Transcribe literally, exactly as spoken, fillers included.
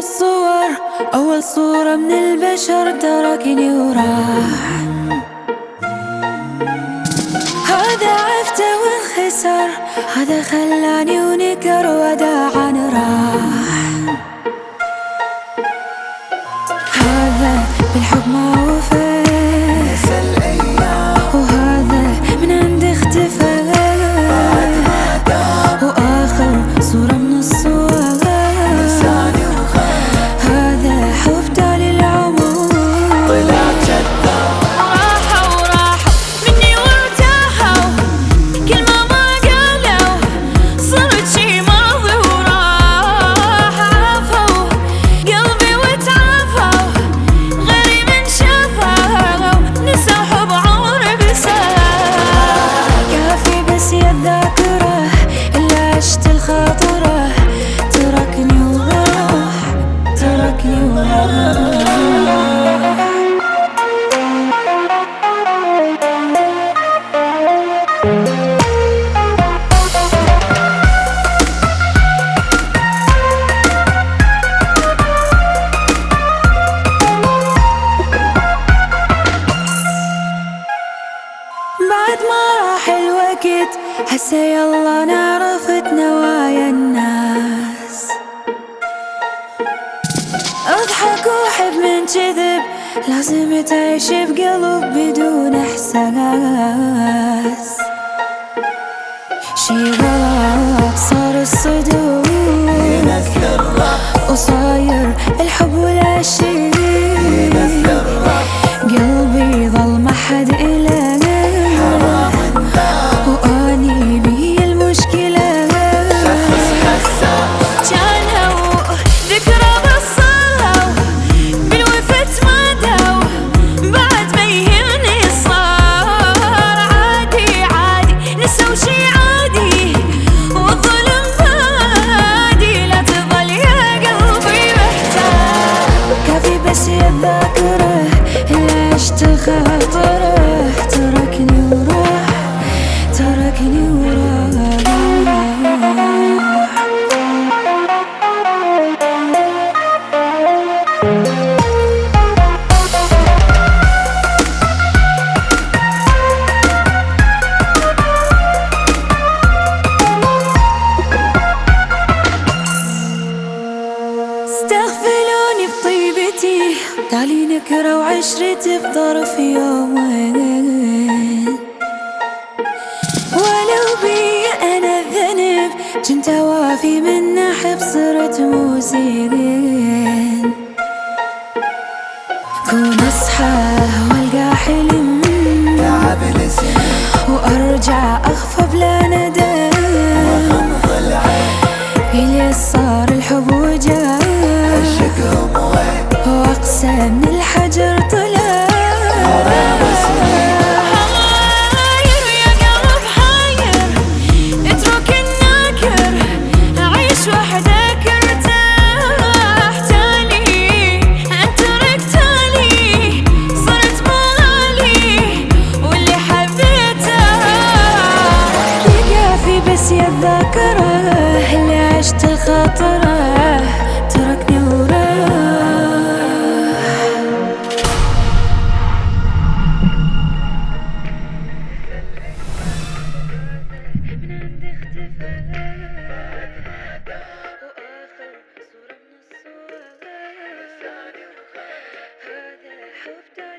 الصور أول صورة من البشر تركني وراح. هذا عفته وانخسر، هذا خلاني ونكر وداعا راح. هذا بالحب ما وفى نسى الأيام، وهذا من عند اختفى بعد ما دام وآخر صورة من الصور لساني وخاف. هذا حب تالي العمر طلع كذاب، راحوا راحوا مني وارتاحوا، كل ما ما قالوا صرت شي ماضي وراح. عافوا قلبي وتعافوا، غيري من شافوا نسوا حب عمري بساعة. كافي بس يا الذاكرة اللي عشت الخاطرة تركني وراح، تركني وراح. بعد ما راح الوقت هسه يلا نعرفت نوايا الناس. اضحك وحب من جذب، لازم تعيش بقلب بدون احساس. شي غلط صار الصدور ينذر وصاير الحب ولا شي. ينذر قلبي ظل ما حد إله وأني بي المشكلة. شخص حساس، كانوا ذكرى بصلوا بالوفت مادوا، بعد ما يهمني صار عادي عادي نسوا شي عادي والظلم بادي. لا تظل يا قلبي محتاج، كافي بس يا الذاكرة اللي عشت الخاطرة تركني وراح، تركني وراح. استغفلوني بطيبتي، تالي نكرة وعشرتي بظرف يومين. ولو بي أنا الذنب جنت وافي من أحب صرت مو زين. كون أصحى والقى حلم تعب لسنين وأرجع أخفى بلا ندم. وغمض العين إلي صار الحب وجاه عشقهم وين وأقسى من الحجر طلع. غرام سنين حاير يا قلب حاير، اترك الناكر عيش وحدك ارتاح. تالي انت تركتالي صرت مغالي واللي حبيته يكافي بس يا الذاكرة اللي عشت الخاطرة تركني وراح. من عند اختفى وآخر صورة من الصور هذا حب